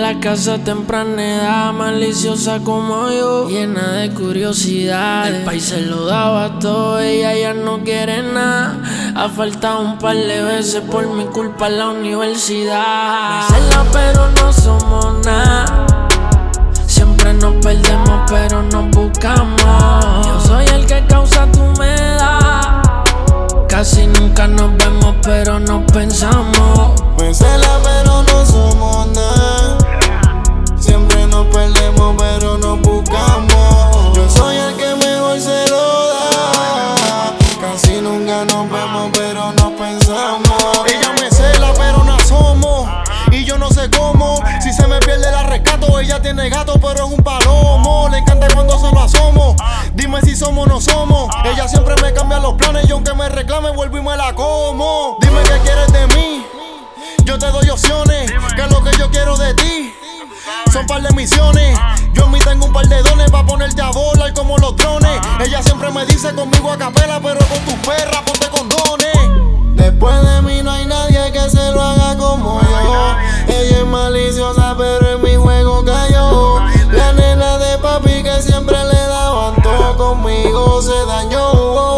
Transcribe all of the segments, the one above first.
la casa a temprana edad, maliciosa como yo, llena de curiosidad. El país se lo daba todo, ella ya no quiere nada. Ha faltado un par de veces por mi culpa en la universidad. Me cela pero no somos nada. Siempre nos perdemos pero nos buscamos. Yo soy el que causa tu humedad. Casi nunca nos vemos pero nos pensamos. Me cela pero no somos nada. Siempre nos perdemos pero nos buscamos. Yo soy el que mejor se lo da. Casi nunca nos vemos pero nos pensamos. Ella me cela pero no asomo. Y yo no sé cómo. Si se me pierde la rescato. Ella tiene gato pero es un palomo. Le encanta cuando se lo asomo. Dime si somos o no somos. Ella siempre me cambia los planes y aunque me reclame vuelvo y me la como. Dime qué quieres de mí. Yo te doy opciones. Que es lo que yo quiero de ti. Son par de misiones. Yo en mí tengo un par de dones pa' ponerte a volar como los drones. Ella siempre me dice conmigo a capela, pero con tus perras ponte condones. Después de mí no hay nadie que se lo haga como yo. Ella es maliciosa pero en mi juego cayó. La nena de papi que siempre le daban todo, conmigo se dañó.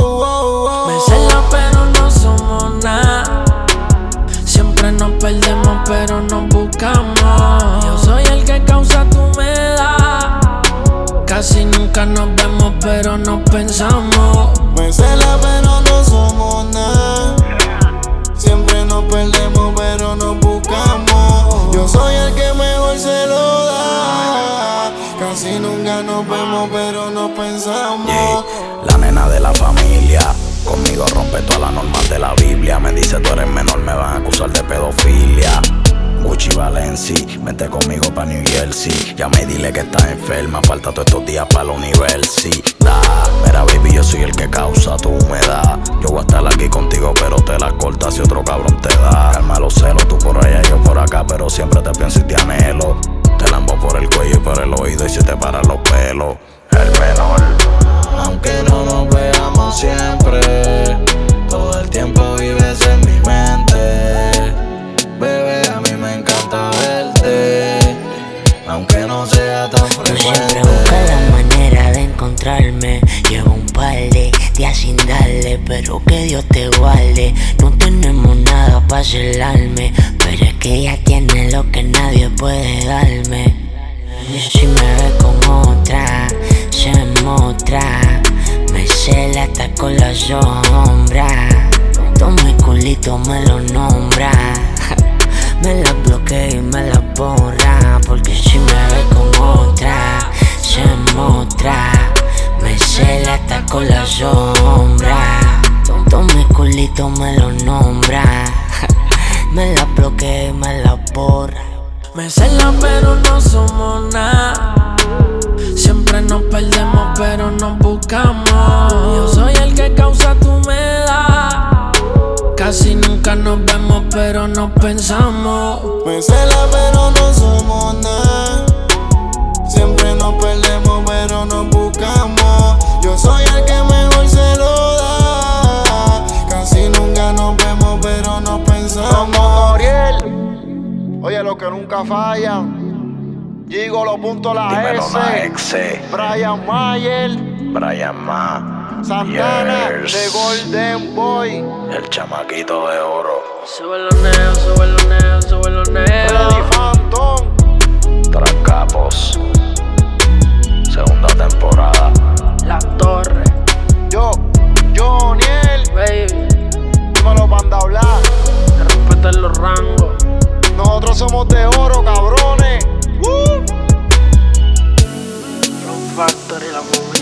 Me cela pero no somos nada. Siempre nos perdemos pero nos buscamos. Yo soy el que causa tu humedad. Casi nunca nos vemos pero nos pensamos. Me cela pero no somos nada. Siempre nos perdemos pero nos buscamos. Yo soy el que mejor se lo da. Casi nunca nos vemos pero nos pensamos. Yeah, la nena de la familia. Conmigo rompe todas las normas de la Biblia. Me dice tú eres menor, me van a acusar de pedofilia. Gucci Valenci, vente conmigo pa' New Jersey. Ya me dile que estás enferma, falta todos estos días pa' la universidad. Mira baby, yo soy el que causa tu humedad. Yo voy a estar aquí contigo pero te la cortas si otro cabrón te da. Calma los celos, tú por allá, yo por acá, pero siempre te pienso y te anhelo. Te lambo por el cuello y por el oído y se te paran los pelos. El menor. Aunque no nos veamos siempre, todo el tiempo vives en mi mente. Bebé, a mí me encanta verte, aunque no sea tan frecuente. Yo siempre busco la manera de encontrarme. Llevo un par de días sin darle, pero que Dios te guarde. No tenemos nada para celarme, pero es que ella tiene lo que nadie puede darme. Y si me ve con otra, se motra. Me cela hasta con la sombra. Todo mi culito me lo nombra. Me la bloquea y me la borra. Porque si me ve con otra, se motra. Me cela hasta con la sombra. Todo mi culito me lo nombra. Me la bloquea y me la borra. Me cela pero no somos nada. Siempre nos perdemos pero nos buscamos. Yo soy el que causa tu humedad. Casi nunca nos vemos pero nos pensamos. Me cela pero no somos nada. Siempre nos perdemos pero nos buscamos. Yo soy el que mejor se lo da. Casi nunca nos vemos pero nos pensamos. Oriel. Oye, los que nunca fallan. Gigo lo punto la Dímelo, S. Brian Mayer. Brian Ma. Santana, Yes. The Golden Boy. El chamaquito de oro. Sube los neos, sube los neos, sube los neos. Freddy Phantom. Trancapos. Segunda temporada. La Torre, Joniel. baby. Dímelo, Banda Black. Que respeten los rangos. Nosotros somos de oro, cabrones. From Factory, la familia.